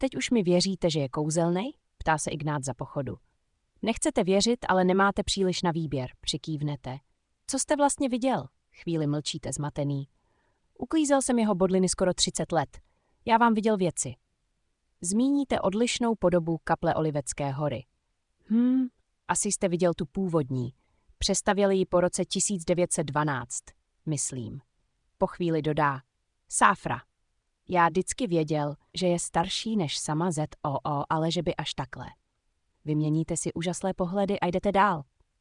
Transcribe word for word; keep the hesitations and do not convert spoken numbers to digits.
Teď už mi věříte, že je kouzelnej? Ptá se Ignác za pochodu. Nechcete věřit, ale nemáte příliš na výběr, přikývnete. Co jste vlastně viděl? Chvíli mlčíte zmatený. Uklízel jsem jeho bodliny skoro třicet let. Já vám viděl věci. Zmíníte odlišnou podobu kaple Olivecké hory. Hm, asi jste viděl tu původní. Přestavěli ji po roce tisíc devět set dvanáct, myslím. Po chvíli dodá. Sáfra. Já vždycky věděl, že je starší než sama Z O O, ale že by až takhle. Vyměníte si úžaslé pohledy a jdete dál.